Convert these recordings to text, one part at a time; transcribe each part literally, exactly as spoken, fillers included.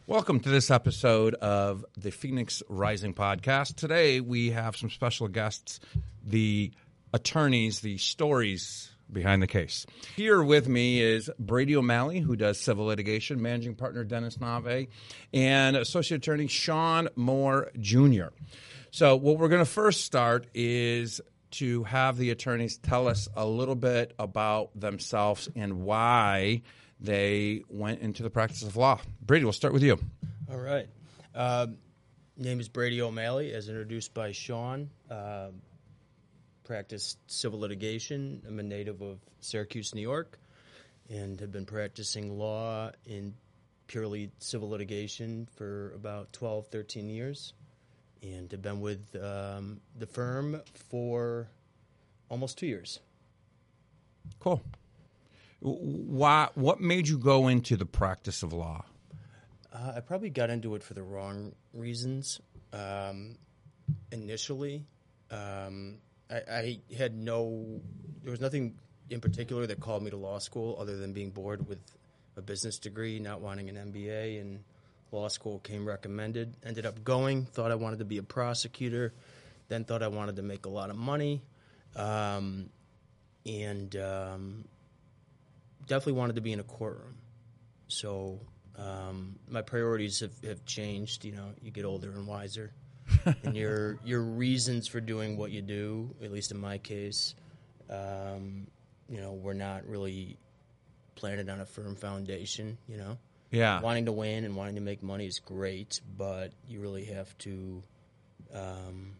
Welcome to this episode of the Phoenix Rising Podcast. Today we have some special guests, the attorneys, the stories behind the case. Here with me is Brady O'Malley, who does civil litigation, managing partner Dennis Nave, and associate attorney Sean Moore Junior So what we're going to first start is to have the attorneys tell us a little bit about themselves and why they went into the practice of law. Brady, we'll start with you. All right. Uh, name is Brady O'Malley, as introduced by Sean. Uh, practiced civil litigation. I'm a native of Syracuse, New York, and have been practicing law in purely civil litigation for about twelve, thirteen years, and have been with um, the firm for almost two years. Cool. Why? What made you go into the practice of law? Uh, I probably got into it for the wrong reasons. Um, initially, um, I, I had no, there was nothing in particular that called me to law school other than being bored with a business degree, not wanting an M B A, and law school came recommended. Ended up going, thought I wanted to be a prosecutor, then thought I wanted to make a lot of money, um, and um, definitely wanted to be in a courtroom. So um, my priorities have, have changed. You know, you get older and wiser. And your your reasons for doing what you do, at least in my case, um, you know, we're not really planted on a firm foundation, you know. Yeah. Wanting to win and wanting to make money is great, but you really have to, um,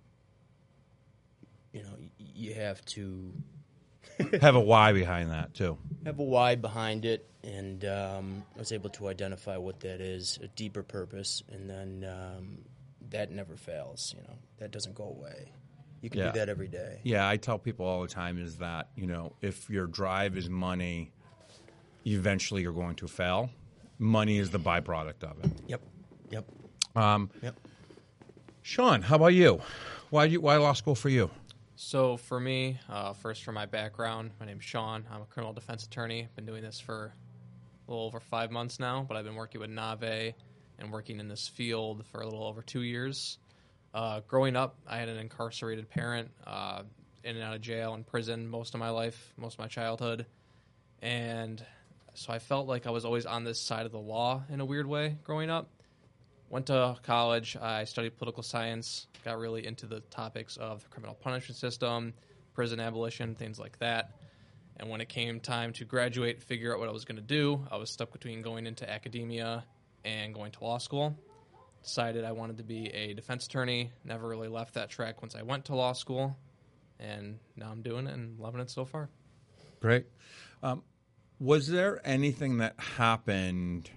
you know, you have to have a why behind that, too. Have a why behind it, and um, I was able to identify what that is, a deeper purpose, and then um, that never fails, you know. That doesn't go away. You can yeah. do that every day. Yeah, I tell people all the time is that, you know, if your drive is money, eventually you're going to fail. Money is the byproduct of it. Yep, yep, um, yep. Sean, how about you? Why you? Why law school for you? So for me, uh, first for my background, my name's Sean. I'm a criminal defense attorney. Been doing this for a little over five months now, but I've been working with Nave and working in this field for a little over two years. Uh, growing up, I had an incarcerated parent, uh, in and out of jail and prison most of my life, most of my childhood. And so I felt like I was always on this side of the law in a weird way growing up. Went to college, I studied political science, got really into the topics of the criminal punishment system, prison abolition, things like that. And when it came time to graduate, figure out what I was going to do, I was stuck between going into academia and going to law school. Decided I wanted to be a defense attorney, never really left that track once I went to law school, and now I'm doing it and loving it so far. Great. Um, was there anything that happened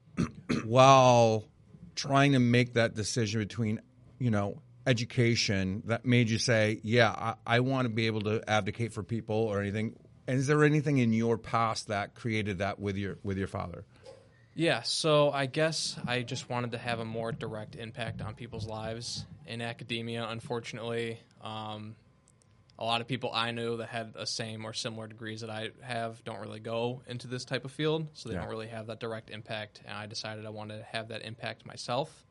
while trying to make that decision between, you know, education that made you say, yeah, I, I want to be able to advocate for people or anything? And is there anything in your past that created that with your with your father? Yeah, so I guess I just wanted to have a more direct impact on people's lives. In academia, unfortunately, um, a lot of people I knew that had the same or similar degrees that I have don't really go into this type of field, so they yeah. don't really have that direct impact, and I decided I wanted to have that impact myself,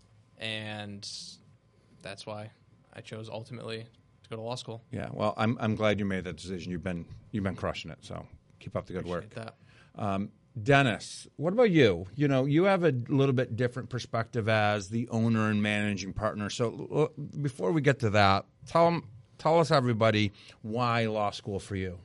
and that's why I chose ultimately to go to law school. Yeah, well, I'm I'm glad you made that decision. You've been you've been crushing it, so keep up the good Appreciate work. That. Um, Dennis, what about you? You know, you have a little bit different perspective as the owner and managing partner. So uh, before we get to that, tell them, tell us, everybody, why law school for you?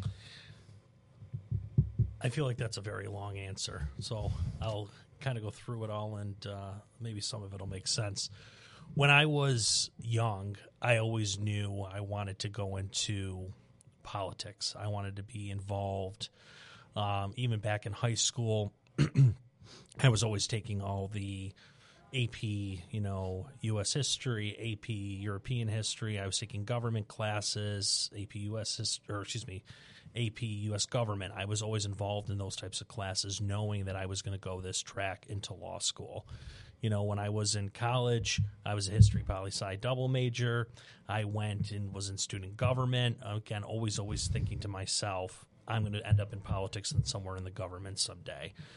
I feel like that's a very long answer, so I'll kind of go through it all, and uh, maybe some of it will make sense. When I was young, I always knew I wanted to go into politics. I wanted to be involved. Um, even back in high school, I was always taking all the A P, you know, U S history, A P European history. I was taking government classes, A P U S history, or excuse me, A P U S government. I was always involved in those types of classes, knowing that I was going to go this track into law school. You know, when I was in college, I was a history poli-sci double major. I went and was in student government. Again, always, always thinking to myself, I'm going to end up in politics and somewhere in the government someday.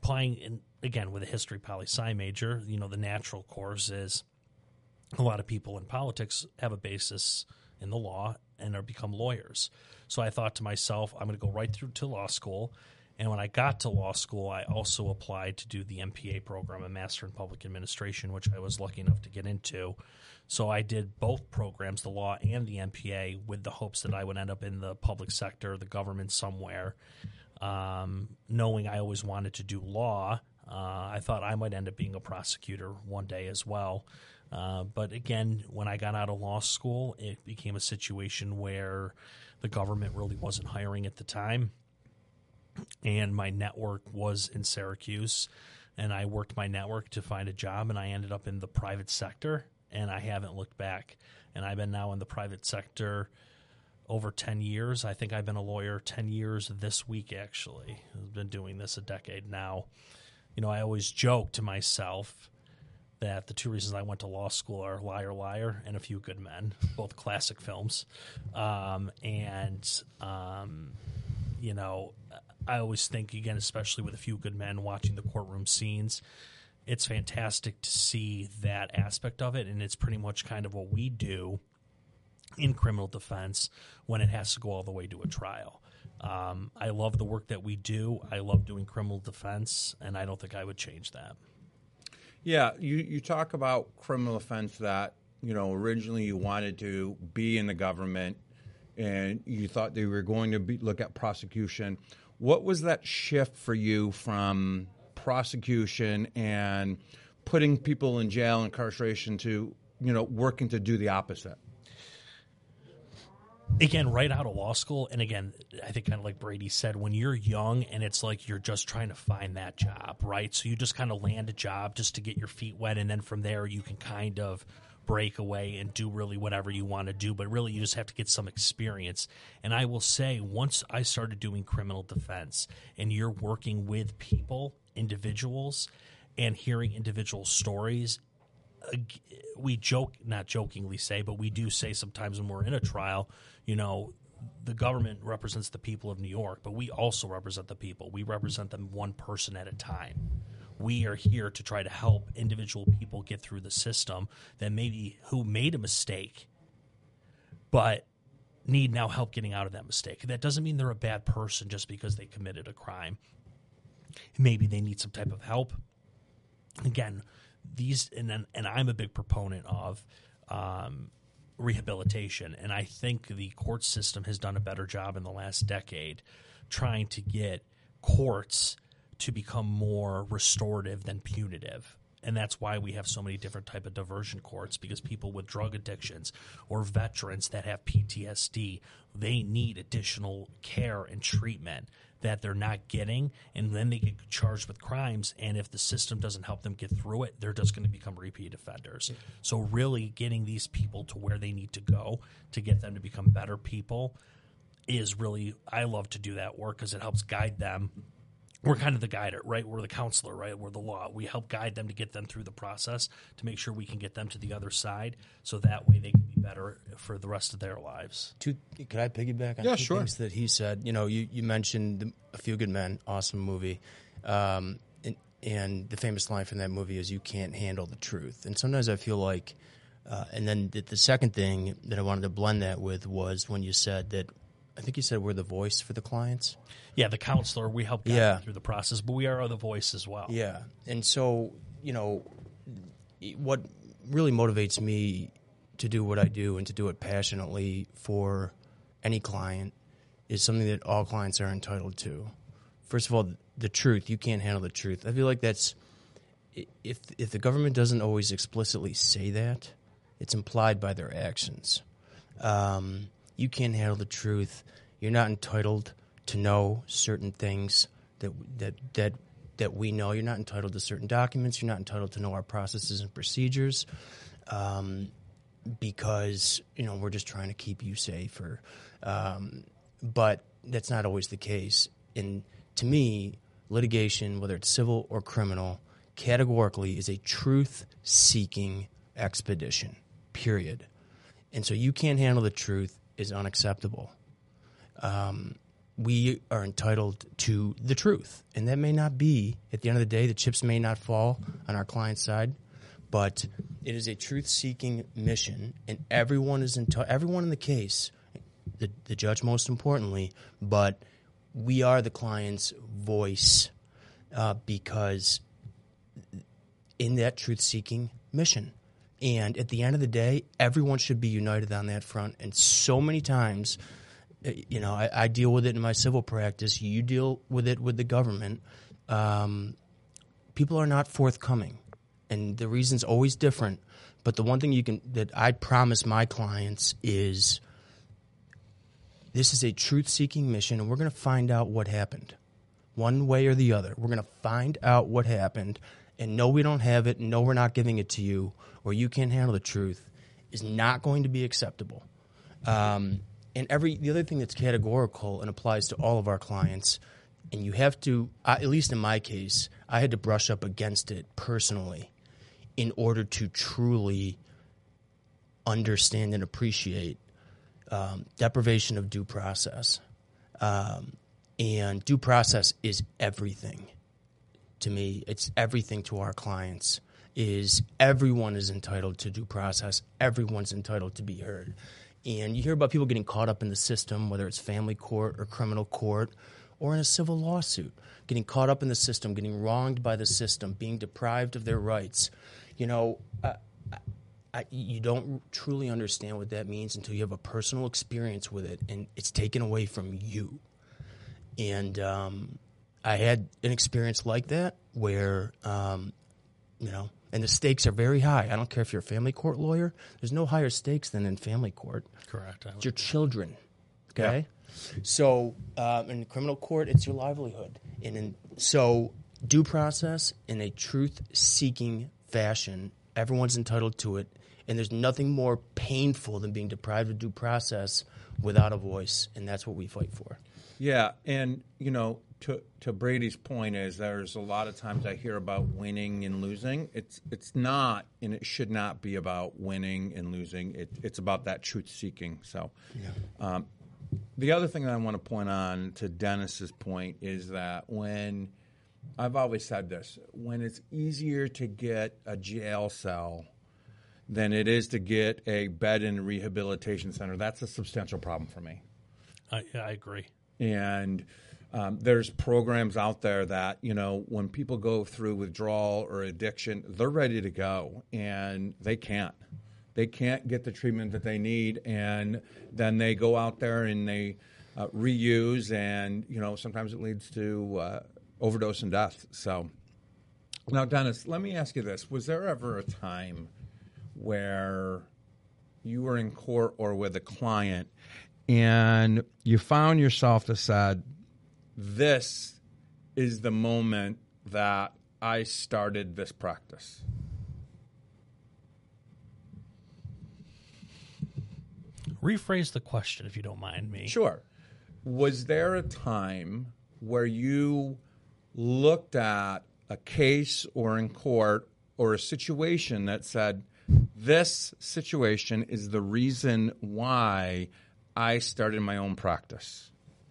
applying, in, again, with a history poli-sci major, you know, the natural course is a lot of people in politics have a basis in the law and are become lawyers. So I thought to myself, I'm going to go right through to law school. And when I got to law school, I also applied to do the M P A program, a Master in Public Administration, which I was lucky enough to get into. So I did both programs, the law and the M P A, with the hopes that I would end up in the public sector, the government somewhere. Um, knowing I always wanted to do law, uh, I thought I might end up being a prosecutor one day as well. Uh, but again, when I got out of law school, it became a situation where the government really wasn't hiring at the time. And my network was in Syracuse, and I worked my network to find a job, and I ended up in the private sector, and I haven't looked back. And I've been now in the private sector over ten years. I think I've been a lawyer ten years this week, actually. I've been doing this a decade now. You know, I always joke to myself that the two reasons I went to law school are Liar, Liar and A Few Good Men, both classic films. Um, and, um, you know, I always think, again, especially with A Few Good Men, watching the courtroom scenes, it's fantastic to see that aspect of it, and it's pretty much kind of what we do in criminal defense when it has to go all the way to a trial. Um, I love the work that we do. I love doing criminal defense, and I don't think I would change that. Yeah, you, you talk about criminal offense that, you know, originally you wanted to be in the government and you thought they were going to be, look at prosecution. What was that shift for you from prosecution and putting people in jail and incarceration to, you know, working to do the opposite? Again, right out of law school, and again, I think kind of like Brady said, when you're young and it's like you're just trying to find that job, right? So you just kind of land a job just to get your feet wet, and then from there you can kind of break away and do really whatever you want to do, but really you just have to get some experience. And I will say, once I started doing criminal defense and you're working with people, individuals, and hearing individual stories, we joke, not jokingly say, but we do say sometimes when we're in a trial, you know, the government represents the people of New York, but we also represent the people. We represent them one person at a time. We are here to try to help individual people get through the system that maybe who made a mistake, but need now help getting out of that mistake. That doesn't mean they're a bad person just because they committed a crime. Maybe they need some type of help. Again, these and then, and I'm a big proponent of um, rehabilitation, and I think the court system has done a better job in the last decade trying to get courts to become more restorative than punitive. And that's why we have so many different type of diversion courts, because people with drug addictions or veterans that have P T S D, they need additional care and treatment that they're not getting, and then they get charged with crimes, and if the system doesn't help them get through it, they're just going to become repeat offenders. So really getting these people to where they need to go to get them to become better people is really, I love to do that work because it helps guide them. We're kind of the guider, right? We're the counselor, right? We're the law. We help guide them to get them through the process to make sure we can get them to the other side, so that way they can be better for the rest of their lives. Two, could I piggyback on Yeah, two sure. things that he said? You know, you, you mentioned the, A Few Good Men, awesome movie. Um, and, and the famous line from that movie is, "You can't handle the truth." And sometimes I feel like, uh, and then the, the second thing that I wanted to blend that with was when you said that, I think you said we're the voice for the clients. Yeah, the counselor, we help guide Yeah. them through the process, but we are the voice as well. Yeah. And so, you know, what really motivates me to do what I do and to do it passionately for any client is something that all clients are entitled to. First of all, the truth. You can't handle the truth. I feel like that's, if if the government doesn't always explicitly say that, it's implied by their actions. Um, you can't handle the truth. You're not entitled to know certain things that that that that we know. You're not entitled to certain documents. You're not entitled to know our processes and procedures, um, because you know we're just trying to keep you safe. Or, um, but that's not always the case. And to me, litigation, whether it's civil or criminal, categorically is a truth-seeking expedition. Period. And so you can't handle the truth is unacceptable. Um, we are entitled to the truth. And that may not be, at the end of the day, the chips may not fall on our client's side, but it is a truth-seeking mission, and everyone is enti- everyone in the case, the, the judge most importantly, but we are the client's voice uh, because in that truth-seeking mission. And at the end of the day, everyone should be united on that front. And so many times, you know, I, I deal with it in my civil practice. You deal with it with the government. Um, people are not forthcoming, and the reason's always different. But the one thing you can that I promise my clients is this is a truth-seeking mission, and we're going to find out what happened, one way or the other. We're going to find out what happened, and no, we don't have it, and no, we're not giving it to you, or you can't handle the truth, is not going to be acceptable. Um, and every the other thing that's categorical and applies to all of our clients, and you have to, uh, at least in my case, I had to brush up against it personally in order to truly understand and appreciate um, deprivation of due process. Um, and due process is everything to me. It's everything to our clients. Is everyone is entitled to due process. Everyone's entitled to be heard. And you hear about people getting caught up in the system, whether it's family court or criminal court or in a civil lawsuit, getting caught up in the system, getting wronged by the system, being deprived of their rights. You know, uh, I, you don't truly understand what that means until you have a personal experience with it, and it's taken away from you. And um, I had an experience like that where, um, you know, and the stakes are very high. I don't care if you're a family court lawyer. There's no higher stakes than in family court. Correct. It's your children, okay? Yeah. So um, in criminal court, it's your livelihood. And in, so due process in a truth-seeking fashion, everyone's entitled to it. And there's nothing more painful than being deprived of due process without a voice, and that's what we fight for. Yeah, and, you know, to to Brady's point is there's a lot of times I hear about winning and losing. It's it's not, and it should not be about winning and losing. It, it's about that truth-seeking. So yeah. um, the other thing that I want to point on to Dennis's point is that when – I've always said this. When it's easier to get a jail cell than it is to get a bed in a rehabilitation center, that's a substantial problem for me. I, I agree. And um, there's programs out there that, you know, when people go through withdrawal or addiction, they're ready to go, and they can't. They can't get the treatment that they need, and then they go out there and they uh, reuse, and, you know, sometimes it leads to uh, overdose and death. So now, Dennis, let me ask you this. Was there ever a time where you were in court or with a client and you found yourself to said, this is the moment that I started this practice? Rephrase the question, if you don't mind me. Sure. Was there a time where you looked at a case or in court or a situation that said, this situation is the reason why I started my own practice?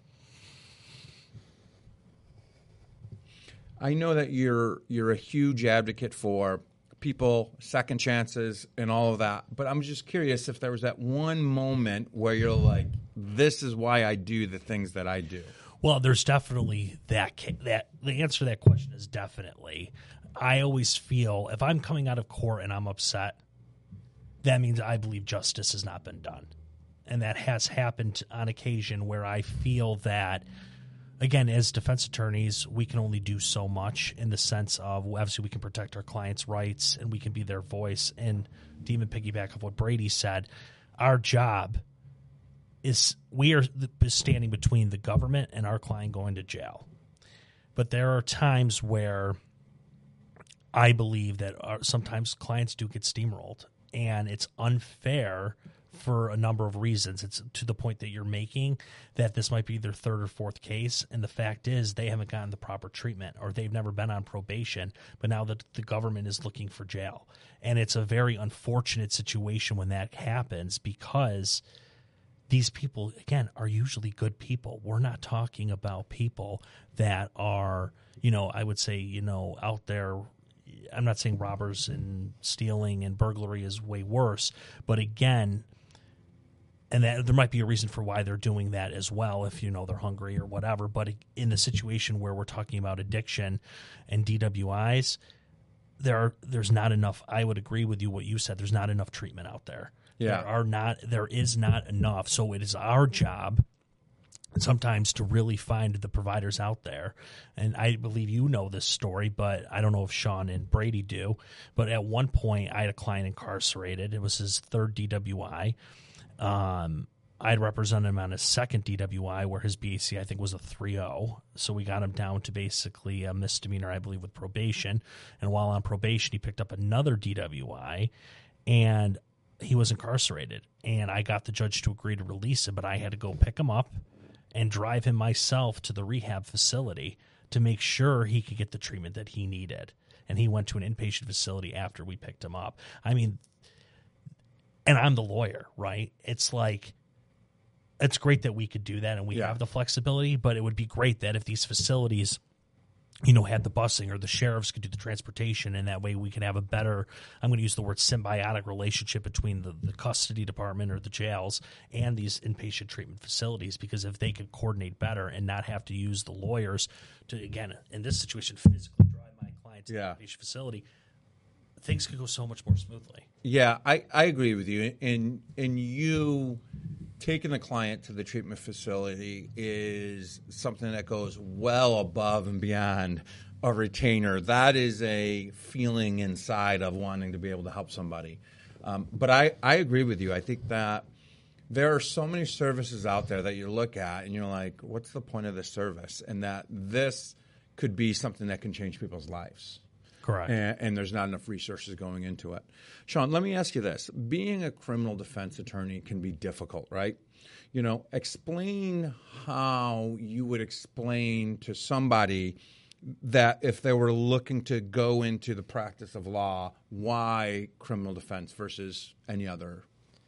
I know that you're you're a huge advocate for people, second chances, and all of that, but I'm just curious if there was that one moment where you're like, this is why I do the things that I do. Well, there's definitely that. That the answer to that question is definitely. I always feel if I'm coming out of court and I'm upset, that means I believe justice has not been done. And that has happened on occasion where I feel that, again, as defense attorneys, we can only do so much in the sense of, obviously, we can protect our clients' rights and we can be their voice. And to even piggyback of what Brady said, our job is we are standing between the government and our client going to jail. But there are times where I believe that our, sometimes clients do get steamrolled, and it's unfair for a number of reasons. It's to the point that you're making that this might be their third or fourth case, and the fact is they haven't gotten the proper treatment or they've never been on probation, but now that the government is looking for jail. And it's a very unfortunate situation when that happens because these people, again, are usually good people. We're not talking about people that are, you know, I would say, you know, out there. I'm not saying robbers and stealing and burglary is way worse, but again, and that there might be a reason for why they're doing that as well, if you know they're hungry or whatever. But in the situation where we're talking about addiction and D W Is, there are, there's not enough. I would agree with you what you said. There's not enough treatment out there. Yeah. There are not. There is not enough. So it is our job sometimes to really find the providers out there. And I believe you know this story, but I don't know if Sean and Brady do. But at one point, I had a client incarcerated. It was his third D W I. Um, I had represented him on his second D W I where his B A C, I think, was a three oh. So we got him down to basically a misdemeanor, I believe, with probation. And while on probation, he picked up another D W I, and he was incarcerated. And I got the judge to agree to release him, but I had to go pick him up and drive him myself to the rehab facility to make sure he could get the treatment that he needed. And he went to an inpatient facility after we picked him up. I mean, and I'm the lawyer, right? It's like, it's great that we could do that and we Yeah. have the flexibility, but it would be great that if these facilities, you know, had the busing or the sheriffs could do the transportation, and that way we could have a better, I'm going to use the word symbiotic relationship between the, the custody department or the jails and these inpatient treatment facilities, because if they could coordinate better and not have to use the lawyers to, again, in this situation, physically drive my client to Yeah. the inpatient facility, things could go so much more smoothly. Yeah, I, I agree with you. And and you taking the client to the treatment facility is something that goes well above and beyond a retainer. That is a feeling inside of wanting to be able to help somebody. Um, but I, I agree with you. I think that there are so many services out there that you look at and you're like, what's the point of this service? And that this could be something that can change people's lives. Correct. And, and there's not enough resources going into it. Sean, let me ask you this. Being a criminal defense attorney can be difficult, right? You know, explain how you would explain to somebody that if they were looking to go into the practice of law, why criminal defense versus any other.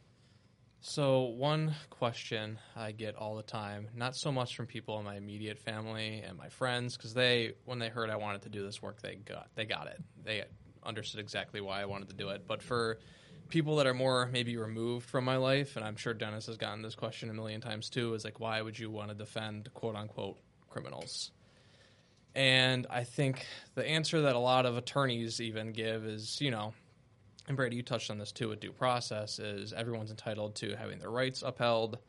So one question I get all the time, not so much from people in my immediate family and my friends, because they, when they heard I wanted to do this work, they got they got it. They understood exactly why I wanted to do it. But for people that are more maybe removed from my life, and I'm sure Dennis has gotten this question a million times too, is like, why would you want to defend quote-unquote criminals? And I think the answer that a lot of attorneys even give is, you know, and Brady, you touched on this too with due process, is everyone's entitled to having their rights upheld,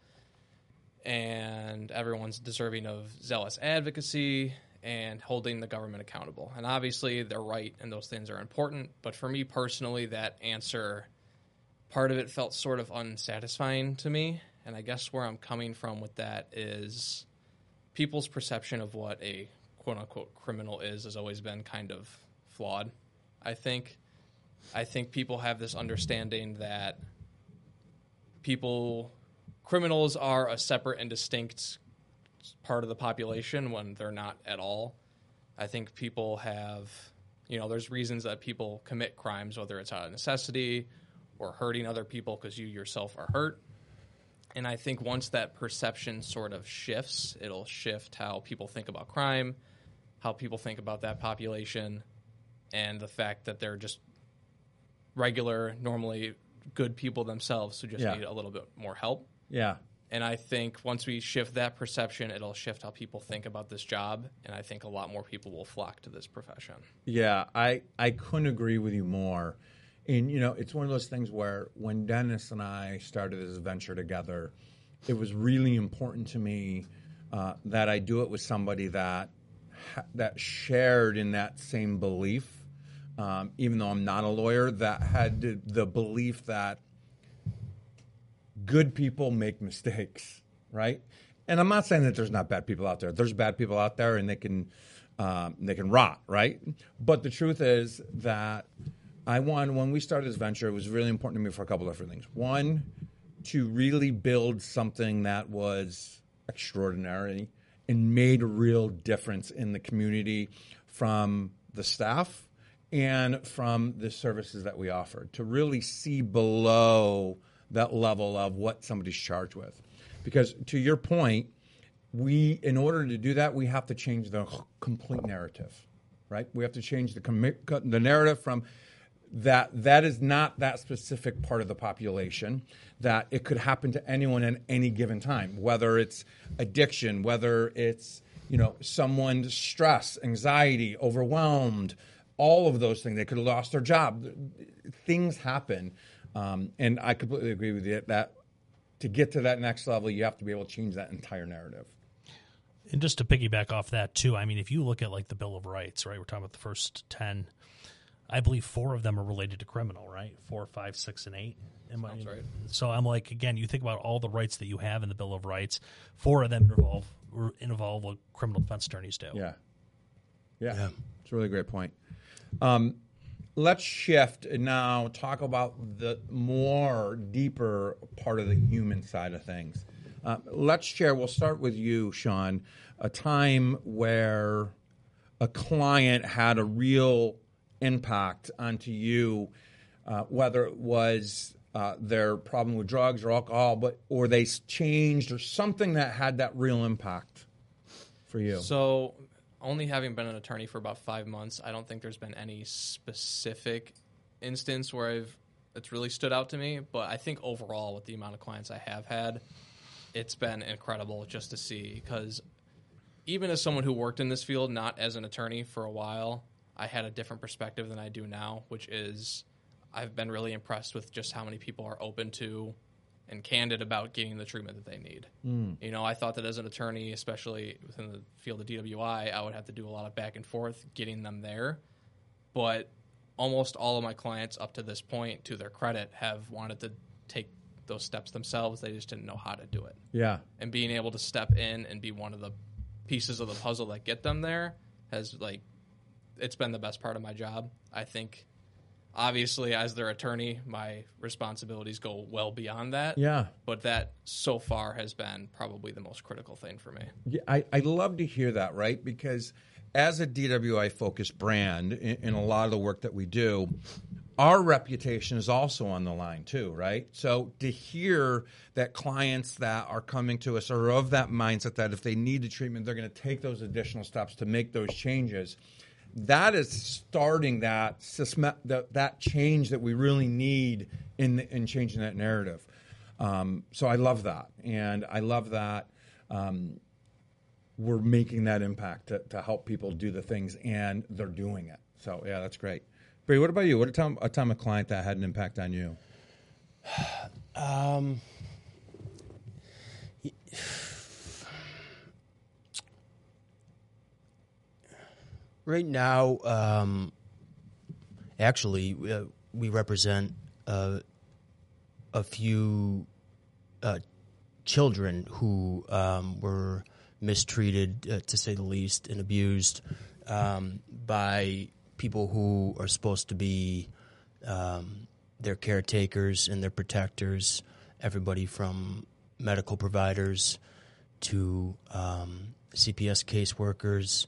and everyone's deserving of zealous advocacy and holding the government accountable. And obviously they're right and those things are important, but for me personally, that answer, part of it felt sort of unsatisfying to me. And I guess where I'm coming from with that is people's perception of what a quote-unquote criminal is has always been kind of flawed, I think. I think people have this understanding that people, criminals are a separate and distinct part of the population when they're not at all. I think people have, you know, there's reasons that people commit crimes, whether it's out of necessity or hurting other people because you yourself are hurt. And I think once that perception sort of shifts, it'll shift how people think about crime, how people think about that population, and the fact that they're just regular, normally good people themselves who just Yeah. need a little bit more help. Yeah. And I think once we shift that perception, it'll shift how people think about this job, and I think a lot more people will flock to this profession. Yeah, I, I couldn't agree with you more. And, you know, it's one of those things where when Dennis and I started this venture together, it was really important to me uh, that I do it with somebody that that shared in that same belief. Um, even though I'm not a lawyer, that had the, the belief that good people make mistakes, right? And I'm not saying that there's not bad people out there. There's bad people out there, and they can um, they can rot, right? But the truth is that I wanted, when we started this venture, it was really important to me for a couple of different things. One, to really build something that was extraordinary and made a real difference in the community from the staff and from the services that we offered, to really see below that level of what somebody's charged with. Because to your point, we, in order to do that, we have to change the complete narrative, right? We have to change the commi- the narrative from that that is not that specific part of the population, that it could happen to anyone at any given time, whether it's addiction, whether it's, you know, someone's stress, anxiety, overwhelmed, all of those things. They could have lost their job. Things happen. Um, and I completely agree with you that to get to that next level, you have to be able to change that entire narrative. And just to piggyback off that, too, I mean, if you look at, like, the Bill of Rights, right, we're talking about the first ten, I believe four of them are related to criminal, right? Four, five, six, and eight. Am I, That's right. So I'm like, again, you think about all the rights that you have in the Bill of Rights, four of them involve involve what criminal defense attorneys do. Yeah. Yeah. Yeah. It's a really great point. Um, let's shift and now talk about the more deeper part of the human side of things. Uh, let's share, we'll start with you, Sean, a time where a client had a real impact onto you, uh, whether it was uh, their problem with drugs or alcohol, but or they changed or something that had that real impact for you. So, only having been an attorney for about five months, I don't think there's been any specific instance where I've it's really stood out to me. But I think overall, with the amount of clients I have had, it's been incredible just to see. Because even as someone who worked in this field, not as an attorney for a while, I had a different perspective than I do now, which is I've been really impressed with just how many people are open to and candid about getting the treatment that they need. Mm. You know, I thought that as an attorney, especially within the field of D W I, I would have to do a lot of back and forth getting them there. But almost all of my clients up to this point, to their credit, have wanted to take those steps themselves. They just didn't know how to do it. Yeah. And being able to step in and be one of the pieces of the puzzle that get them there has, like, it's been the best part of my job. I think, obviously, as their attorney, my responsibilities go well beyond that. Yeah. But that, so far, has been probably the most critical thing for me. Yeah, I, I love to hear that, right? Because as a D W I-focused brand, in, in a lot of the work that we do, our reputation is also on the line too, right? So to hear that clients that are coming to us are of that mindset that if they need the treatment, they're going to take those additional steps to make those changes, that is starting that that, that change that we really need in in changing that narrative. Um, so I love that, and I love that um, we're making that impact to, to help people do the things, and they're doing it. So yeah, that's great. Bree, what about you? What a time a time a client that had an impact on you? Um. Right now, um, actually, uh, we represent uh, a few uh, children who um, were mistreated, uh, to say the least, and abused um, by people who are supposed to be um, their caretakers and their protectors, everybody from medical providers to um, C P S caseworkers,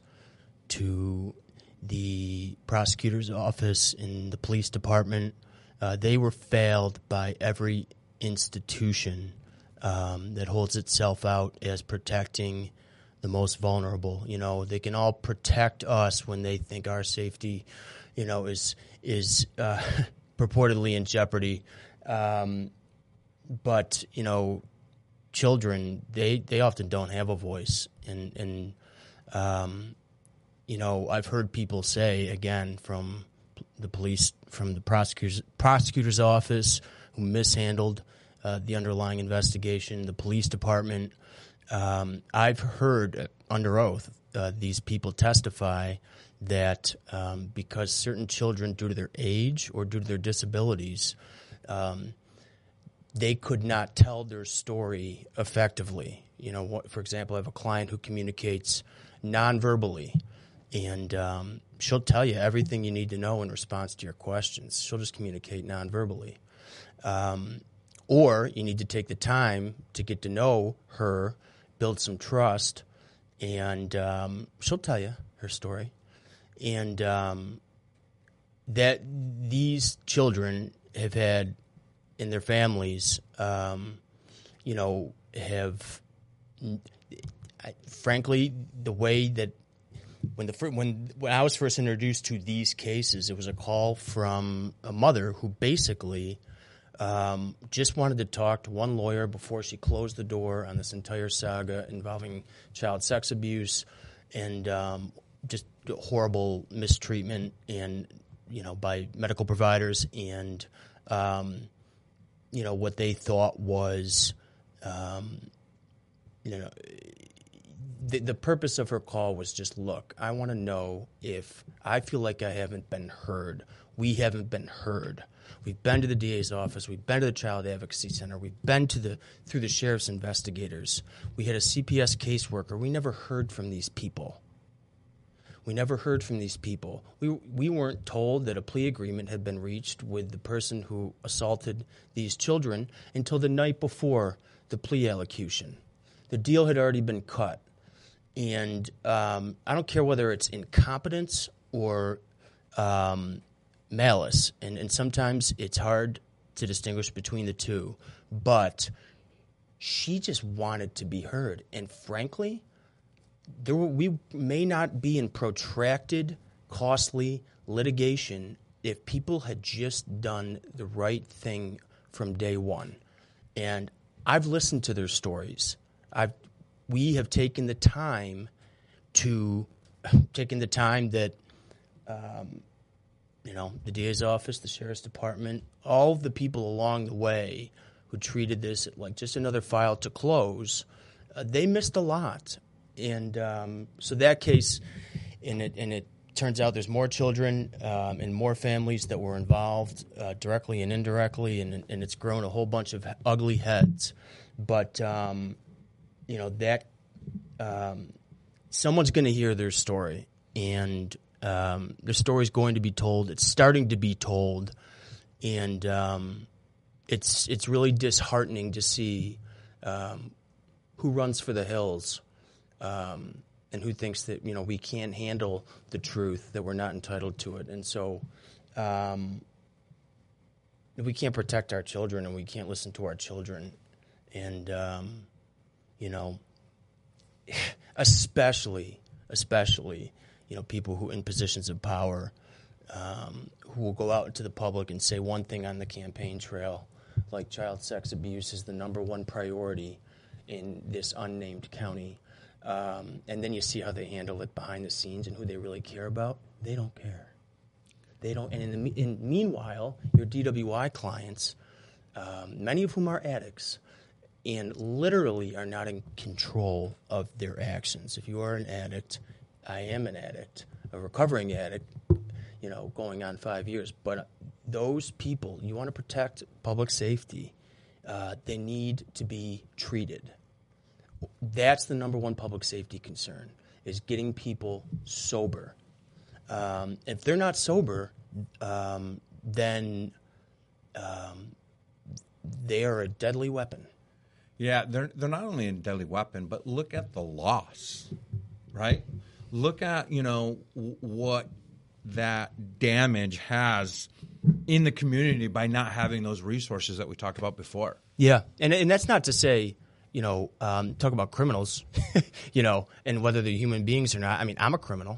to the prosecutor's office in the police department. Uh, they were failed by every institution um, that holds itself out as protecting the most vulnerable. You know, they can all protect us when they think our safety, you know, is is uh, purportedly in jeopardy. Um, but, you know, children, they, they often don't have a voice. And, and um, you know, I've heard people say, again, from the police, from the prosecutor's, prosecutor's office, who mishandled uh, the underlying investigation, the police department. Um, I've heard under oath uh, these people testify that um, because certain children, due to their age or due to their disabilities, um, they could not tell their story effectively. You know, what, for example, I have a client who communicates non-verbally, and um, she'll tell you everything you need to know in response to your questions. She'll just communicate non-verbally. Um, or you need to take the time to get to know her, build some trust, and um, she'll tell you her story. And um, that these children have had in their families, um, you know, have, I, frankly, the way that when the fir- when when I was first introduced to these cases, it was a call from a mother who basically um, just wanted to talk to one lawyer before she closed the door on this entire saga involving child sex abuse and um, just horrible mistreatment and you know by medical providers and um, you know what they thought was um, you know. The, the purpose of her call was just, look, I want to know if I feel like I haven't been heard. We haven't been heard. We've been to the D A's office. We've been to the Child Advocacy Center. We've been to the through the sheriff's investigators. We had a C P S caseworker. We never heard from these people. We never heard from these people. We we weren't told that a plea agreement had been reached with the person who assaulted these children until the night before the plea allocution. The deal had already been cut. And um, I don't care whether it's incompetence or um, malice, and, and sometimes it's hard to distinguish between the two, but she just wanted to be heard. And frankly, there were, we may not be in protracted, costly litigation if people had just done the right thing from day one. And I've listened to their stories. I've We have taken the time to, taken the time that, um, you know, the D A's office, the sheriff's department, all of the people along the way who treated this like just another file to close, uh, they missed a lot. And um, so that case, and it, and it turns out there's more children um, and more families that were involved uh, directly and indirectly, and, and it's grown a whole bunch of ugly heads. But, um, you know, that um, someone's going to hear their story, and um, their story's going to be told. It's starting to be told, and um, it's it's really disheartening to see um, who runs for the hills um, and who thinks that, you know, we can't handle the truth, that we're not entitled to it. And so um, if we can't protect our children and we can't listen to our children, and um, you know, especially, especially, you know, people who in positions of power um, who will go out into the public and say one thing on the campaign trail, like child sex abuse is the number one priority in this unnamed county. Um, and then you see how they handle it behind the scenes and who they really care about. They don't care. They don't. And in the in, meanwhile, your D W I clients, um, many of whom are addicts, and literally are not in control of their actions. If you are an addict, I am an addict, a recovering addict, you know, going on five years. But those people, you want to protect public safety, uh, they need to be treated. That's the number one public safety concern, is getting people sober. Um, if they're not sober, um, then um, they are a deadly weapon. Yeah, they're they're not only a deadly weapon, but look at the loss, right? Look at, you know, w- what that damage has in the community by not having those resources that we talked about before. Yeah, and and that's not to say, you know, um, talk about criminals, you know, and whether they're human beings or not. I mean, I'm a criminal.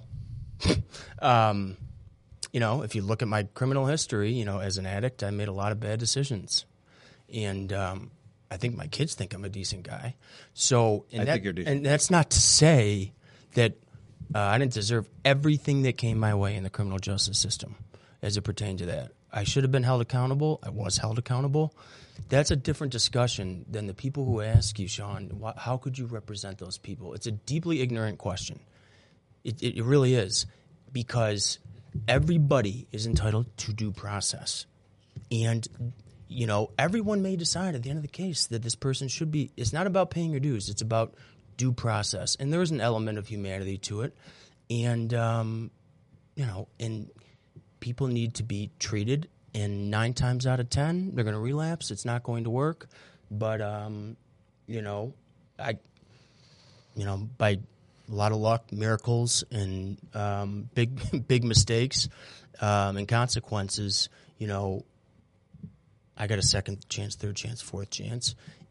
um, you know, if you look at my criminal history, you know, as an addict, I made a lot of bad decisions, and um, I think my kids think I'm a decent guy. So, and I that, think you're decent. And that's not to say that uh, I didn't deserve everything that came my way in the criminal justice system as it pertained to that. I should have been held accountable. I was held accountable. That's a different discussion than the people who ask you, Sean, wh- how could you represent those people? It's a deeply ignorant question. It, it, it really is, because everybody is entitled to due process. And, you know, everyone may decide at the end of the case that this person should be – it's not about paying your dues. It's about due process. And there is an element of humanity to it. And, um, you know, and people need to be treated. And nine times out of ten, they're going to relapse. It's not going to work. But, um, you know, I, you know, by a lot of luck, miracles, and um, big, big mistakes um, and consequences, you know, I got a second chance, third chance, fourth chance.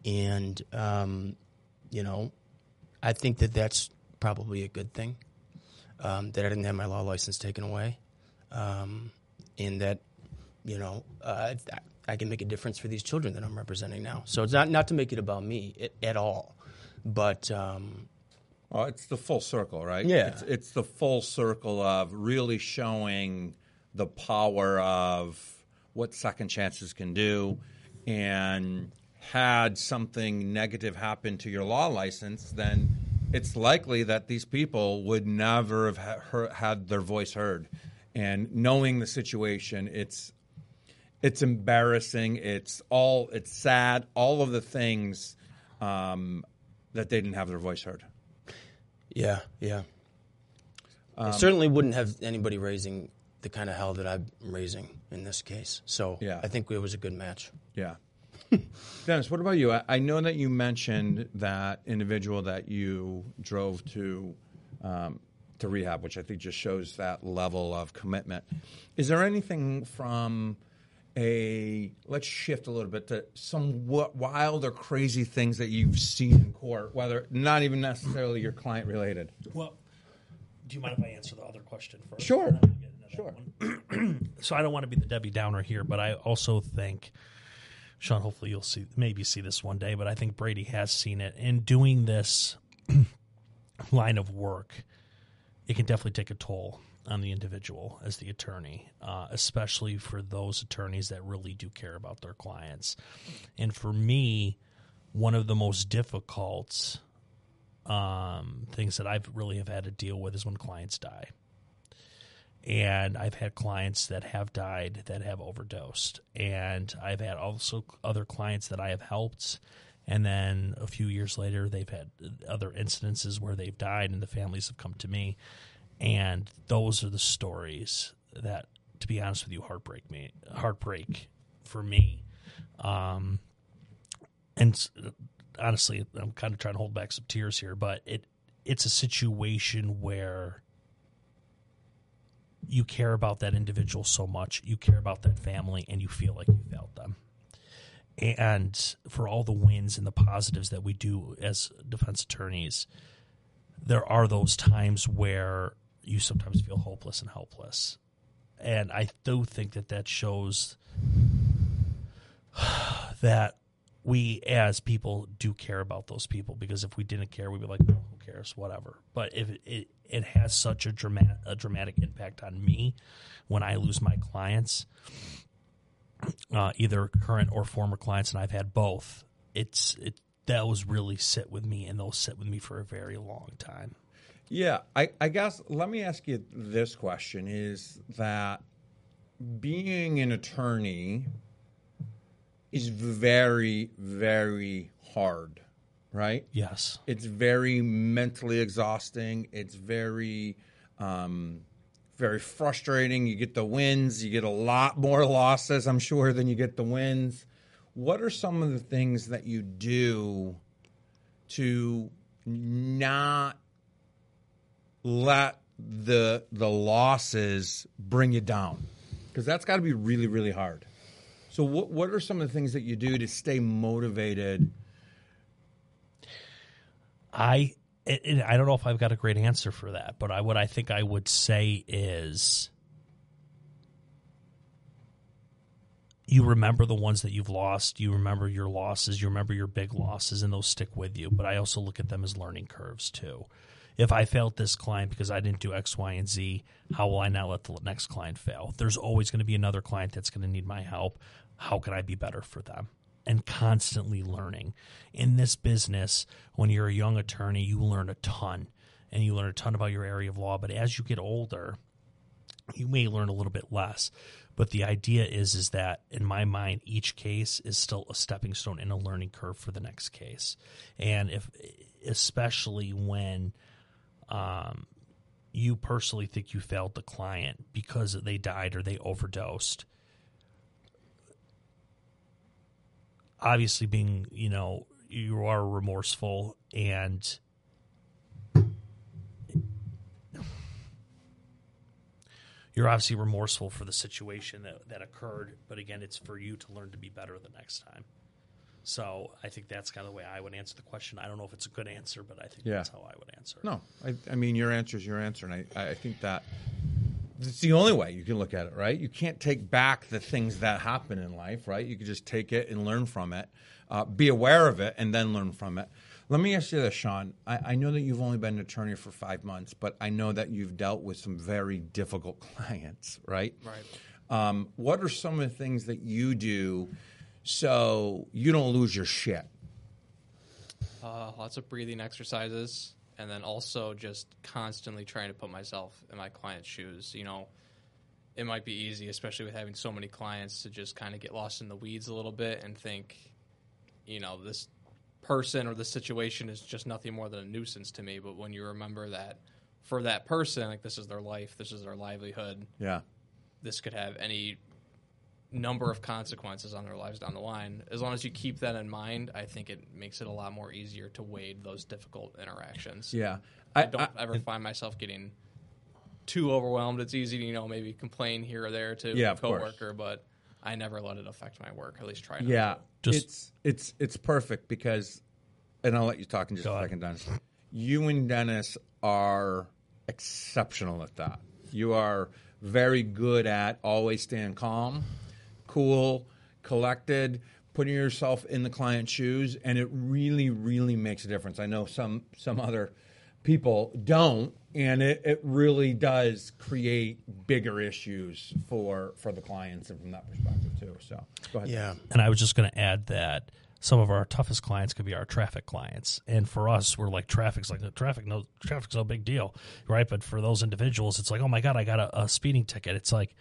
And, um, you know, I think that that's probably a good thing, um, that I didn't have my law license taken away, um, and that, you know, uh, I can make a difference for these children that I'm representing now. So it's not, not to make it about me at, at all, but... Um, well, it's the full circle, right? Yeah. It's, it's the full circle of really showing the power of what second chances can do. And had something negative happen to your law license, then it's likely that these people would never have ha- heard, had their voice heard. And knowing the situation, it's it's embarrassing. It's all it's sad. All of the things um, that they didn't have their voice heard. Yeah, yeah. Um, I certainly wouldn't have anybody raising the kind of hell that I'm raising in this case. So yeah. I think it was a good match. Yeah. Dennis, what about you? I, I know that you mentioned that individual that you drove to um, to rehab, which I think just shows that level of commitment. Is there anything from a, let's shift a little bit to some wild or crazy things that you've seen in court, whether not even necessarily your client related? Well, do you mind if I answer the other question first? Sure. Sure. So I don't want to be the Debbie Downer here, but I also think, Sean, hopefully you'll see, maybe see this one day, but I think Brady has seen it. In doing this line of work, it can definitely take a toll on the individual as the attorney, uh, especially for those attorneys that really do care about their clients. And for me, one of the most difficult um, things that I've really have had to deal with is when clients die. And I've had clients that have died that have overdosed. And I've had also other clients that I have helped. And then a few years later, they've had other incidences where they've died and the families have come to me. And those are the stories that, to be honest with you, heartbreak me, heartbreak for me. Um, and honestly, I'm kind of trying to hold back some tears here, but it it's a situation where you care about that individual so much, you care about that family, and you feel like you failed them. And for all the wins and the positives that we do as defense attorneys, there are those times where you sometimes feel hopeless and helpless. And I do think that that shows that we as people do care about those people, because if we didn't care, we'd be like, oh, who cares, whatever. But if it, it, it has such a dramatic, a dramatic impact on me when I lose my clients, uh, either current or former clients, and I've had both, it's it those really sit with me, and they'll sit with me for a very long time. Yeah, I, I guess let me ask you this question, is that being an attorney is very, very hard, right? Yes. It's very mentally exhausting. It's very, um, very frustrating. You get the wins. You get a lot more losses, I'm sure, than you get the wins. What are some of the things that you do to not let the the losses bring you down? Because that's got to be really, really hard. So what what are some of the things that you do to stay motivated? I it, I don't know if I've got a great answer for that, but I, what I think I would say is you remember the ones that you've lost. You remember your losses. You remember your big losses, and those stick with you. But I also look at them as learning curves too. If I failed this client because I didn't do X, Y, and Z, how will I not let the next client fail? There's always going to be another client that's going to need my help. How can I be better for them? And constantly learning. In this business, when you're a young attorney, you learn a ton, and you learn a ton about your area of law. But as you get older, you may learn a little bit less. But the idea is, is that, in my mind, each case is still a stepping stone and a learning curve for the next case. And if, especially when Um, you personally think you failed the client because they died or they overdosed. Obviously, being, you know, you are remorseful, and you're obviously remorseful for the situation that, that occurred. But again, it's for you to learn to be better the next time. So I think that's kind of the way I would answer the question. I don't know if it's a good answer, but I think Yeah. that's how I would answer it. No, I, I mean, your answer is your answer, and I, I think that it's the only way you can look at it, right? You can't take back the things that happen in life, right? You can just take it and learn from it, uh, be aware of it, and then learn from it. Let me ask you this, Sean. I, I know that you've only been an attorney for five months, but I know that you've dealt with some very difficult clients, right? Right. Um, what are some of the things that you do so you don't lose your shit? Uh, lots of breathing exercises, and then also just constantly trying to put myself in my client's shoes. You know, it might be easy, especially with having so many clients, to just kind of get lost in the weeds a little bit and think, you know, this person or the situation is just nothing more than a nuisance to me. But when you remember that for that person, like, this is their life, this is their livelihood, Yeah. this could have any number of consequences on their lives down the line. As long as you keep that in mind, I think it makes it a lot more easier to wade those difficult interactions. Yeah. I, don't ever find myself getting too overwhelmed. It's easy to, you know, maybe complain here or there to Yeah, a of course. coworker, but I never let it affect my work. At least try not Yeah, to. Just- it's it's it's perfect because, and I'll let you talk in just Go a ahead. second, Dennis. You and Dennis are exceptional at that. You are very good at always staying calm, cool, collected, putting yourself in the client's shoes, and it really, really makes a difference. I know some some other people don't, and it, it really does create bigger issues for for the clients and from that perspective too. So go ahead. Yeah. And I was just going to add that some of our toughest clients could be our traffic clients, and for us, we're like traffic's like traffic. No, traffic's no big deal, right? But for those individuals, it's like, oh my god, I got a, a speeding ticket. It's like,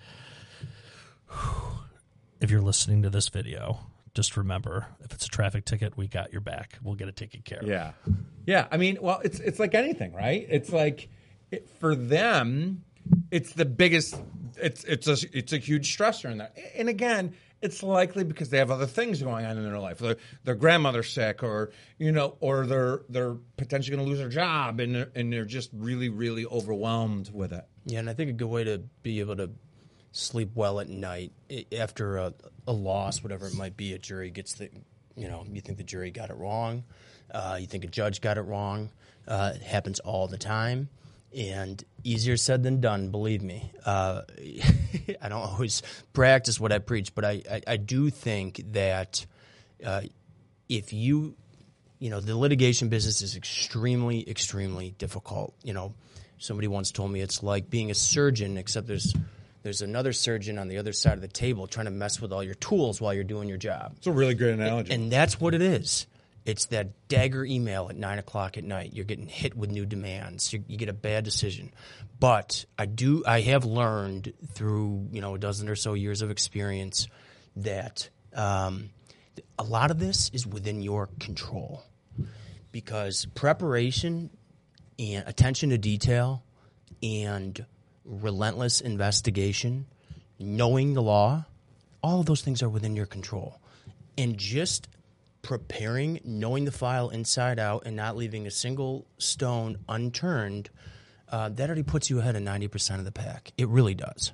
if you're listening to this video, just remember, if it's a traffic ticket, we got your back. We'll get it taken care of. Yeah, yeah. I mean, well, it's it's like anything, right? It's like it, for them, it's the biggest. It's it's a it's a huge stressor in that. And again, it's likely because they have other things going on in their life. Their, their grandmother's sick, or you know, or they're they're potentially going to lose their job, and they're, and they're just really really overwhelmed with it. Yeah, and I think a good way to be able to sleep well at night i- after a, a loss, whatever it might be, a jury gets the, you know, you think the jury got it wrong, uh, you think a judge got it wrong. Uh, it happens all the time, and easier said than done, believe me. Uh, I don't always practice what I preach, but I, I, I do think that uh, if you, you know, the litigation business is extremely, extremely difficult. You know, somebody once told me it's like being a surgeon, except there's there's another surgeon on the other side of the table trying to mess with all your tools while you're doing your job. It's a really great analogy. And that's what it is. It's that dagger email at nine o'clock at night. You're getting hit with new demands. You, you get a bad decision. But I do. I have learned through you know a dozen or so years of experience that um, a lot of this is within your control, because preparation and attention to detail and relentless investigation, knowing the law, all of those things are within your control. And just preparing, knowing the file inside out, and not leaving a single stone unturned, uh, that already puts you ahead of ninety percent of the pack. It really does.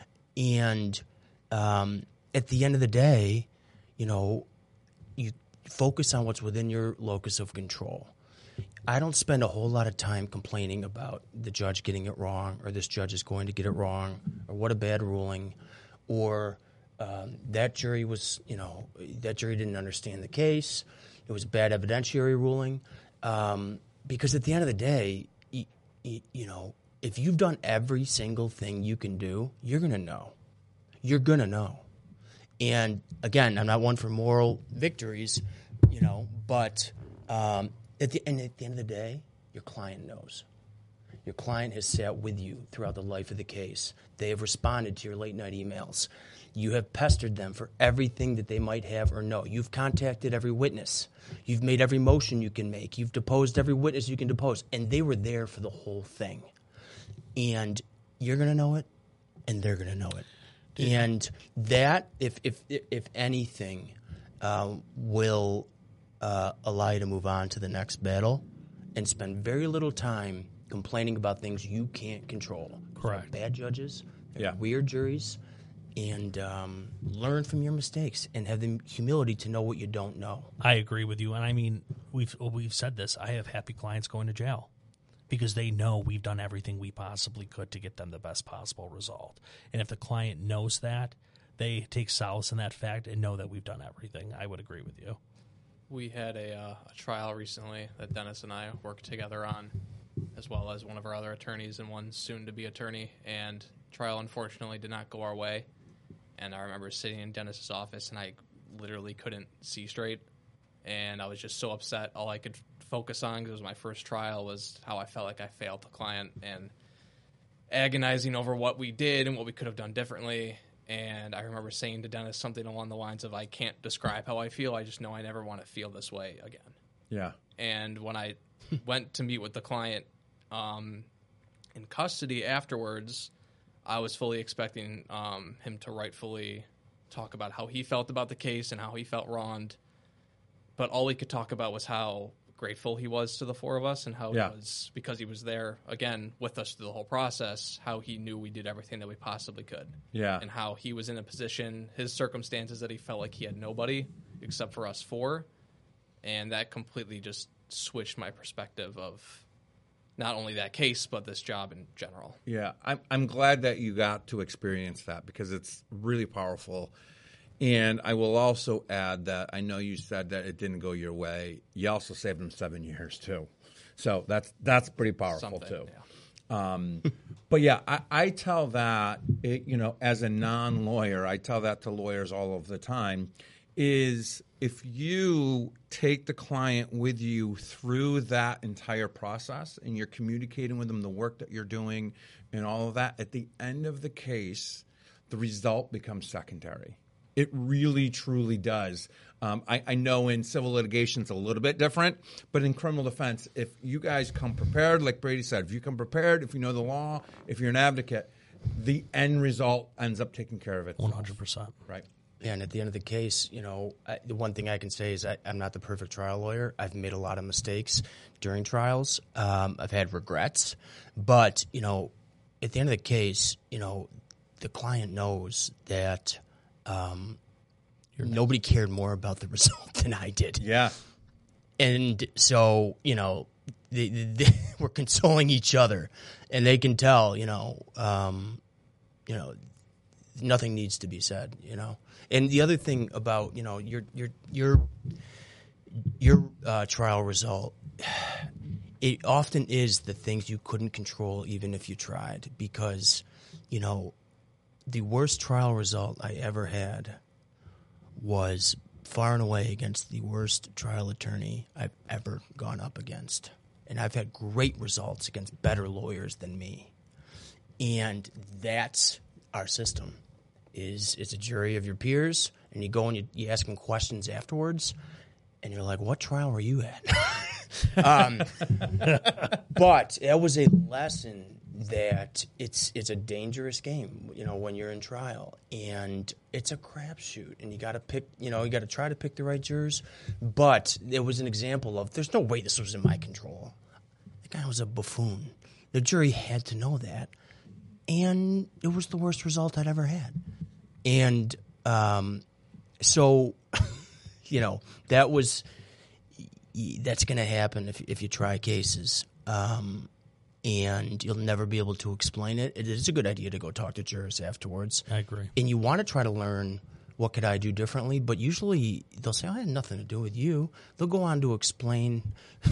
And um, at the end of the day, you know, you focus on what's within your locus of control. I don't spend a whole lot of time complaining about the judge getting it wrong, or this judge is going to get it wrong, or what a bad ruling, or um, that jury was, you know, that jury didn't understand the case. It was a bad evidentiary ruling. Um, because at the end of the day, you, you know, if you've done every single thing you can do, you're going to know. You're going to know. And again, I'm not one for moral victories, you know, but um, at the, and at the end of the day, your client knows. Your client has sat with you throughout the life of the case. They have responded to your late night emails. You have pestered them for everything that they might have or know. You've contacted every witness. You've made every motion you can make. You've deposed every witness you can depose. And they were there for the whole thing. And you're going to know it, and they're going to know it. And that, if if if anything, uh, will uh, allow you to move on to the next battle and spend very little time complaining about things you can't control. Correct. Bad judges, Yeah. weird juries, and um, learn from your mistakes and have the humility to know what you don't know. I agree with you, and I mean we've we've said this. I have happy clients going to jail because they know we've done everything we possibly could to get them the best possible result. And if the client knows that, they take solace in that fact and know that we've done everything. I would agree with you. We had a, uh, a trial recently that Dennis and I worked together on, as well as one of our other attorneys and one soon-to-be attorney, and trial unfortunately did not go our way. And I remember sitting in Dennis's office, and I literally couldn't see straight, and I was just so upset. All I could focus on, because it was my first trial, was how I felt like I failed the client, and agonizing over what we did and what we could have done differently. And I remember saying to Dennis something along the lines of, I can't describe how I feel, I just know I never want to feel this way again. Yeah. And when I went to meet with the client um, in custody afterwards, I was fully expecting um, him to rightfully talk about how he felt about the case and how he felt wronged. But all he could talk about was how grateful he was to the four of us, and how Yeah. it was because he was there, again, with us through the whole process, how he knew we did everything that we possibly could. Yeah. And how he was in a position, his circumstances, that he felt like he had nobody except for us four. And that completely just switched my perspective of not only that case, but this job in general. Yeah, I'm I'm glad that you got to experience that, because it's really powerful. And I will also add that I know you said that it didn't go your way. You also saved them seven years too, so that's that's pretty powerful Something, too. yeah. Um, but yeah, I, I tell that it, you know, as a non-lawyer, I tell that to lawyers all of the time. Is if you take the client with you through that entire process and you're communicating with them the work that you're doing and all of that, at the end of the case, the result becomes secondary. It really, truly does. Um, I, I know in civil litigation it's a little bit different, but in criminal defense, if you guys come prepared, like Brady said, if you come prepared, if you know the law, if you're an advocate, the end result ends up taking care of it. one hundred percent. Right. Yeah, and at the end of the case, you know, I, the one thing I can say is I, I'm not the perfect trial lawyer. I've made a lot of mistakes during trials. Um, I've had regrets. But, you know, at the end of the case, you know, the client knows that um, nobody cared more about the result than I did. Yeah. And so, you know, they, they, we're consoling each other, and they can tell, you know, um, you know, nothing needs to be said, you know. And the other thing about, you know, your your your your uh, trial result, it often is the things you couldn't control even if you tried, because, you know, the worst trial result I ever had was far and away against the worst trial attorney I've ever gone up against. And I've had great results against better lawyers than me. And that's our system. Is it's a jury of your peers, and you go and you, you ask them questions afterwards, and you're like, what trial were you at? um, but that was a lesson that it's it's a dangerous game, you know, when you're in trial, and it's a crapshoot, and you got to pick, you know, you got to try to pick the right jurors. But it was an example of there's no way this was in my control. The guy was a buffoon. The jury had to know that, and it was the worst result I'd ever had. And um, so, you know, that was that's going to happen if if you try cases. Um, and you'll never be able to explain it. It is a good idea to go talk to jurors afterwards. I agree. And you want to try to learn what could I do differently, but usually they'll say, I had nothing to do with you. They'll go on to explain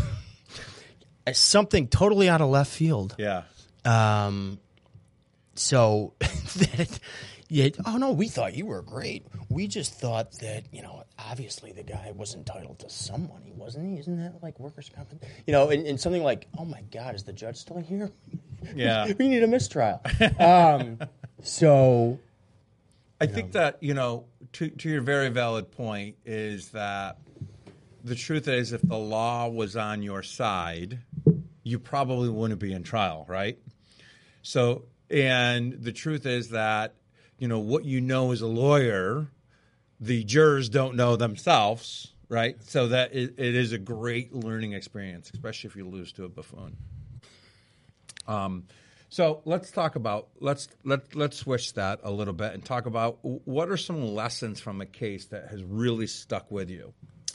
something totally out of left field. Yeah. Um, so, that, yeah, oh, no, we thought you were great. We just thought that, you know, obviously the guy was entitled to some money, wasn't he? Isn't that like workers' compensation? You know, and, and something like, oh, my God, is the judge still here? Yeah. We need a mistrial. um, so. I think that, you know, to, to your very valid point is that the truth is if the law was on your side, you probably wouldn't be in trial, right? So, and the truth is that, you know, what you know as a lawyer, the jurors don't know themselves, right? So that it, it is a great learning experience, especially if you lose to a buffoon. Um, So let's talk about let's let let's switch that a little bit and talk about what are some lessons from a case that has really stuck with you.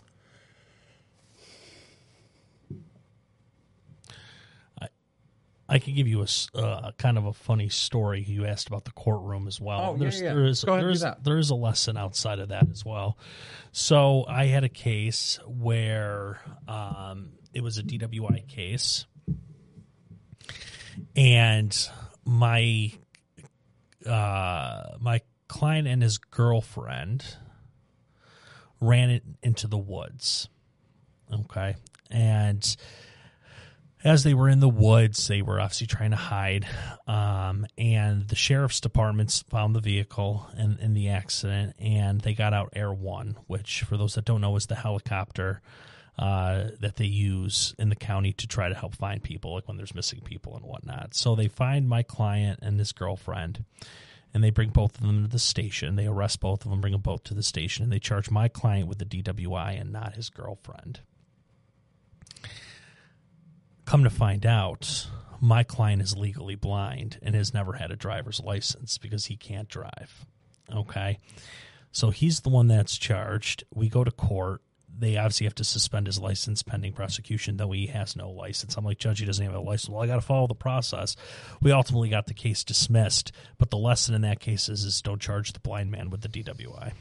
I I could give you a s- uh, kind of a funny story. You asked about the courtroom as well. Oh, yeah, there's, yeah. There is Go ahead and there is do that. there is a lesson outside of that as well. So I had a case where um, it was a D W I case. And my uh, my client and his girlfriend ran it into the woods. Okay, and as they were in the woods, they were obviously trying to hide. Um, and the sheriff's departments found the vehicle in, in the accident, and they got out Air One, which, for those that don't know, is the helicopter Uh, that they use in the county to try to help find people, like when there's missing people and whatnot. So they find my client and his girlfriend, and they bring both of them to the station. They arrest both of them, bring them both to the station, and they charge my client with the D W I and not his girlfriend. Come to find out, my client is legally blind and has never had a driver's license because he can't drive. Okay? So he's the one that's charged. We go to court. They obviously have to suspend his license pending prosecution, though he has no license. I'm like, Judge, he doesn't have a license. Well, I got to follow the process. We ultimately got the case dismissed, but the lesson in that case is, is don't charge the blind man with the D W I.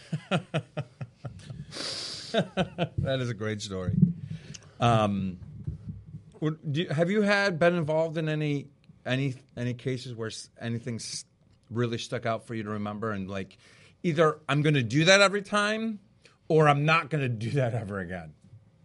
That is a great story. Um, would- do you, have you had been involved in any any any cases where s- anything s- really stuck out for you to remember, and like either I'm going to do that every time, or I'm not going to do that ever again?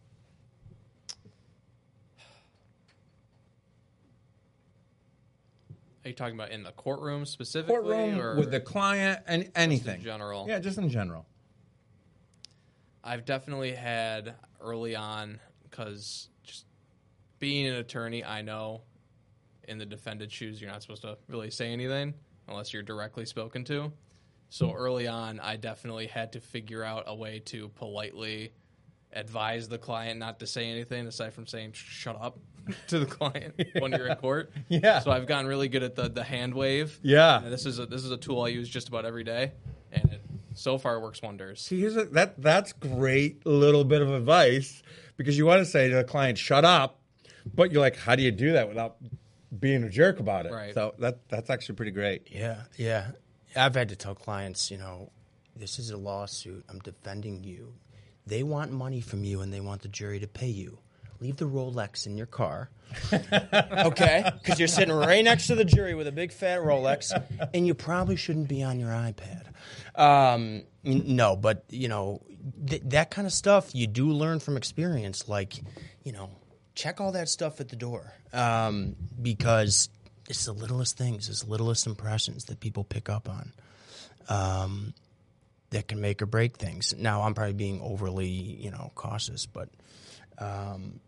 Are you talking about in the courtroom specifically? Courtroom or with the client and anything in general? Yeah, just in general. I've definitely had early on, because just being an attorney, I know in the defendant's shoes, you're not supposed to really say anything unless you're directly spoken to. So early on, I definitely had to figure out a way to politely advise the client not to say anything aside from saying shut up to the client when you're in court. Yeah. So I've gotten really good at the, the hand wave. Yeah. And this is a, this is a tool I use just about every day, and it so far works wonders. See, here's a, that that's great little bit of advice, because you want to say to the client, shut up, but you're like, how do you do that without being a jerk about it? Right. So that that's actually pretty great. Yeah, yeah. I've had to tell clients, you know, this is a lawsuit. I'm defending you. They want money from you, and they want the jury to pay you. Leave the Rolex in your car, okay? Because you're sitting right next to the jury with a big fat Rolex, and you probably shouldn't be on your iPad. Um, n- no, but, you know, th- that kind of stuff you do learn from experience. Like, you know, check all that stuff at the door, um, because it's the littlest things, it's the littlest impressions that people pick up on, um, that can make or break things. Now, I'm probably being overly, you know, cautious, but, um,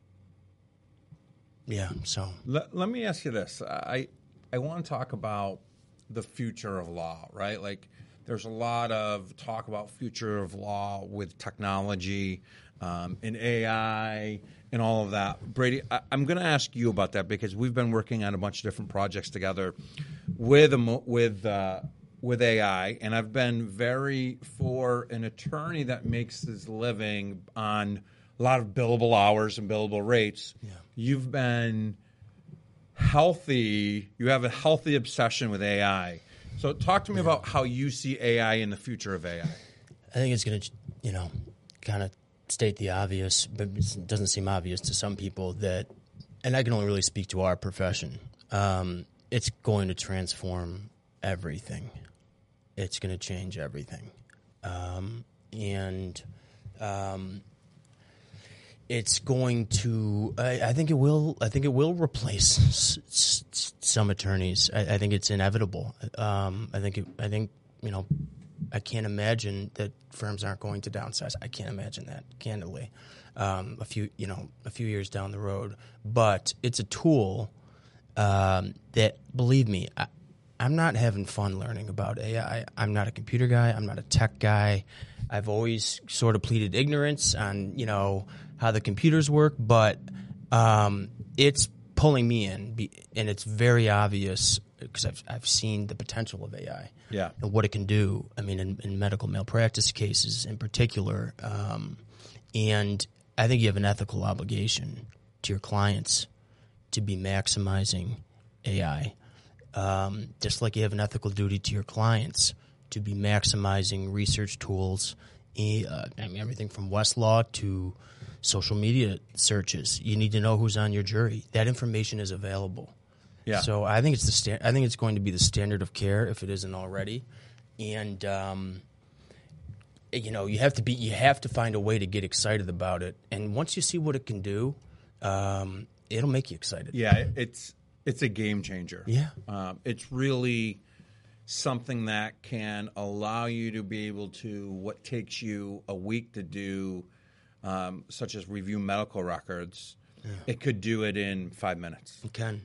yeah. So Let, let me ask you this. I I want to talk about the future of law, right? Like, there's a lot of talk about future of law with technology, um, and A I and all of that. Brady, I, I'm going to ask you about that, because we've been working on a bunch of different projects together with a, mo- with uh, with A I, and I've been very for an attorney that makes his living on a lot of billable hours and billable rates. Yeah. You've been healthy. You have a healthy obsession with A I. So talk to me about how you see A I in the future of A I. I think it's going to, you know, kind of state the obvious, but it doesn't seem obvious to some people that, and I can only really speak to our profession, um, it's going to transform everything. It's going to change everything. Um, and um, it's going to, I, I think it will, I think it will replace s- s- some attorneys. I, I think it's inevitable. Um, I think, it, I think, you know, I can't imagine that firms aren't going to downsize. I can't imagine that, candidly, um, a few, you know, a few years down the road. But it's a tool um, that, believe me, I, I'm not having fun learning about A I. I'm not a computer guy. I'm not a tech guy. I've always sort of pleaded ignorance on, you know, how the computers work. But um, it's pulling me in, be, and it's very obvious because I've I've seen the potential of A I, Yeah. and what it can do. I mean, in, in medical malpractice cases in particular, um, and I think you have an ethical obligation to your clients to be maximizing A I, um, just like you have an ethical duty to your clients to be maximizing research tools. Uh, I mean, everything from Westlaw to social media searches. You need to know who's on your jury. That information is available. Yeah. So I think it's the sta- I think it's going to be the standard of care if it isn't already, and um, you know you have to be you have to find a way to get excited about it. And once you see what it can do, um, it'll make you excited. Yeah, it's it's a game changer. Yeah. Um, it's really something that can allow you to be able to what takes you a week to do, um, such as review medical records. Yeah. It could do it in five minutes. It can.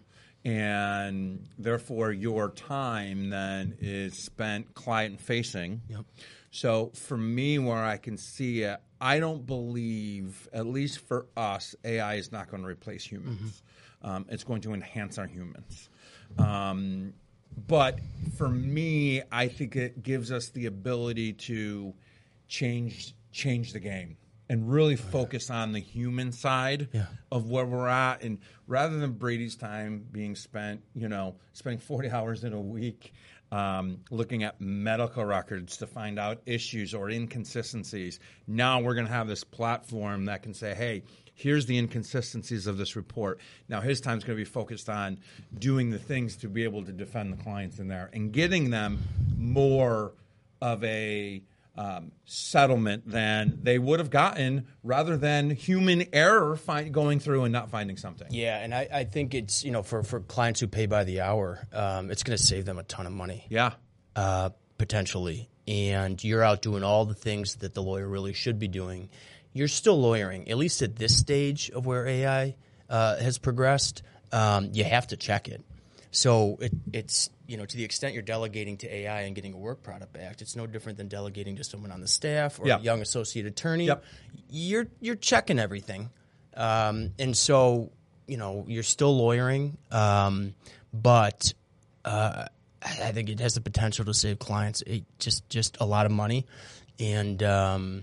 And therefore, your time then is spent client-facing. Yep. So for me, where I can see it, I don't believe, at least for us, A I is not going to replace humans. Mm-hmm. Um, it's going to enhance our humans. Um, but for me, I think it gives us the ability to change change the game and really focus on the human side yeah. of where we're at. And rather than Brady's time being spent, you know, spending forty hours in a week um, looking at medical records to find out issues or inconsistencies, now we're going to have this platform that can say, hey, here's the inconsistencies of this report. Now his time's going to be focused on doing the things to be able to defend the clients in there and getting them more of a Um, settlement than they would have gotten rather than human error find, going through and not finding something. Yeah, and I, I think it's, you know, for, for clients who pay by the hour, um, it's going to save them a ton of money. Yeah. Uh, potentially. And you're out doing all the things that the lawyer really should be doing. You're still lawyering, at least at this stage of where A I uh, has progressed. Um, you have to check it. So it, it's, you know, to the extent you're delegating to A I and getting a work product back, it's no different than delegating to someone on the staff or Yep. a young associate attorney. Yep. You're you're checking everything, um, and so you know you're still lawyering, um, but uh, I think it has the potential to save clients it just just a lot of money, and um,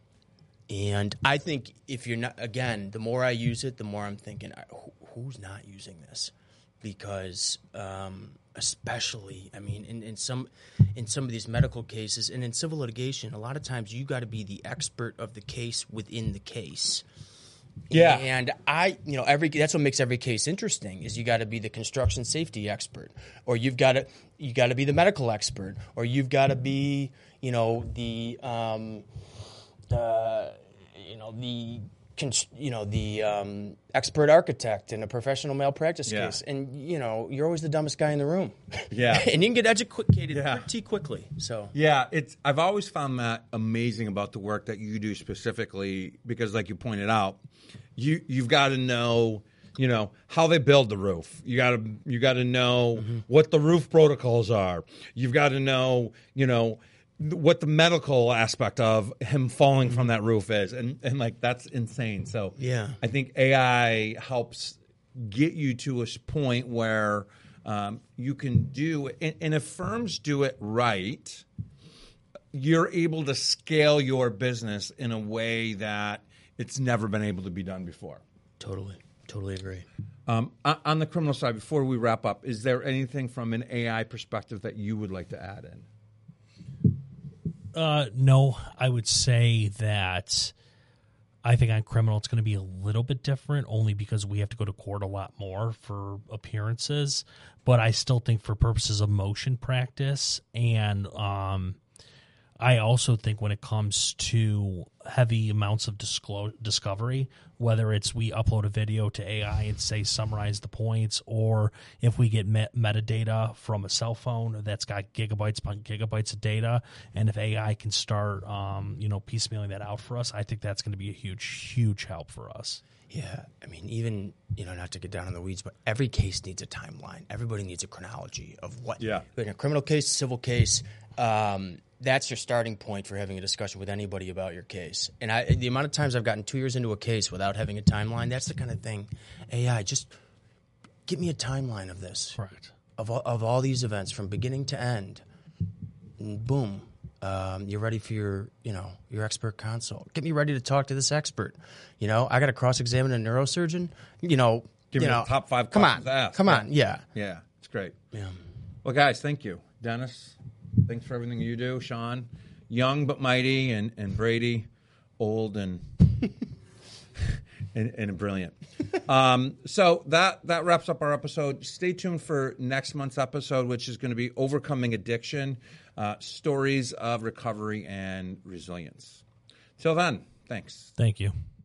and I think if you're not, again, the more I use it, the more I'm thinking, who, who's not using this? Because um, especially, I mean, in, in some in some of these medical cases and in civil litigation, a lot of times you got to be the expert of the case within the case. Yeah. And I, you know, every that's what makes every case interesting is you got to be the construction safety expert, or you've got to you got to be the medical expert, or you've got to be, you know, the um, uh, you know the. you know, the um, expert architect in a professional malpractice Yeah. case. And, you know, you're always the dumbest guy in the room. Yeah. And you can get educated Yeah. pretty quickly. So Yeah, it's. I've always found that amazing about the work that you do specifically because, like you pointed out, you you've got to know, you know, how they build the roof. You got to you got to know mm-hmm. what the roof protocols are. You've got to know, you know, what the medical aspect of him falling from that roof is, and and like that's insane. So yeah, I think A I helps get you to a point where um, you can do, and, and if firms do it right, you're able to scale your business in a way that it's never been able to be done before. Totally, totally agree. Um, on the criminal side, before we wrap up, is there anything from an A I perspective that you would like to add in? Uh, no, I would say that I think on criminal it's going to be a little bit different only because we have to go to court a lot more for appearances. But I still think for purposes of motion practice and um, I also think when it comes to heavy amounts of disclo- discovery, whether it's we upload a video to A I and say summarize the points, or if we get met- metadata from a cell phone that's got gigabytes upon gigabytes of data, and if A I can start, um, you know, piecemealing that out for us, I think that's going to be a huge, huge help for us. Yeah, I mean, even, you know, not to get down in the weeds, but every case needs a timeline. Everybody needs a chronology of what. Yeah. In a criminal case, civil case, um, that's your starting point for having a discussion with anybody about your case. And I, the amount of times I've gotten two years into a case without having a timeline, that's the kind of thing. A I, just give me a timeline of this, Right. of all, of all these events from beginning to end. And boom, um, you're ready for your, you know, your expert consult. Get me ready to talk to this expert. You know, I got to cross-examine a neurosurgeon. You know, Give you me know, the top five Come questions on, to ask. come Yeah. on, yeah. Yeah, it's great. Yeah. Well, guys, thank you. Dennis, thanks for everything you do. Sean, young but mighty, and, and Brady, old and and, and brilliant. Um, so that that wraps up our episode. Stay tuned for next month's episode, which is going to be Overcoming Addiction, uh, Stories of Recovery and Resilience. Till then, thanks. Thank you.